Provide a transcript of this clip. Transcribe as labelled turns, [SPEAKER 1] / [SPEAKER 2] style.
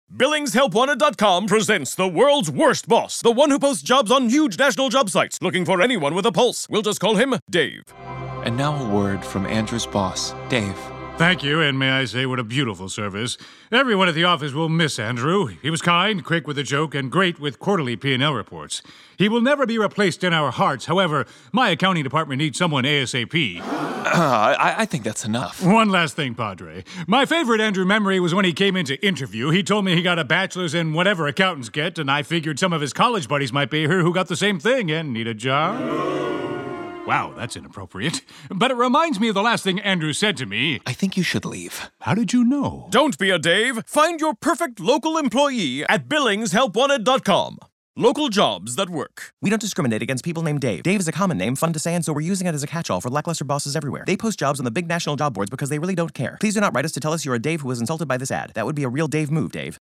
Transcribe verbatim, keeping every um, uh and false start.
[SPEAKER 1] Billings Help Wanted dot com presents the world's worst boss, the one who posts jobs on huge national job sites, looking for anyone with a pulse. We'll just call him Dave.
[SPEAKER 2] And now a word from Andrew's boss, Dave.
[SPEAKER 3] Thank you, and may I say what a beautiful service. Everyone at the office will miss Andrew. He was kind, quick with a joke, and great with quarterly P and L reports. He will never be replaced in our hearts. However, my accounting department needs someone ASAP.
[SPEAKER 2] Uh, I, I think that's enough.
[SPEAKER 3] One last thing, Padre. My favorite Andrew memory was when he came in to interview. He told me he got a bachelor's in whatever accountants get, and I figured some of his college buddies might be here who got the same thing and need a job. Wow, that's inappropriate. But it reminds me of the last thing Andrew said to me.
[SPEAKER 2] I think you should leave.
[SPEAKER 3] How did you know?
[SPEAKER 1] Don't be a Dave. Find your perfect local employee at Billings Help Wanted dot com. Local jobs that work.
[SPEAKER 4] We don't discriminate against people named Dave. Dave is a common name, fun to say, and so we're using it as a catch-all for lackluster bosses everywhere. They post jobs on the big national job boards because they really don't care. Please do not write us to tell us you're a Dave who was insulted by this ad. That would be a real Dave move, Dave.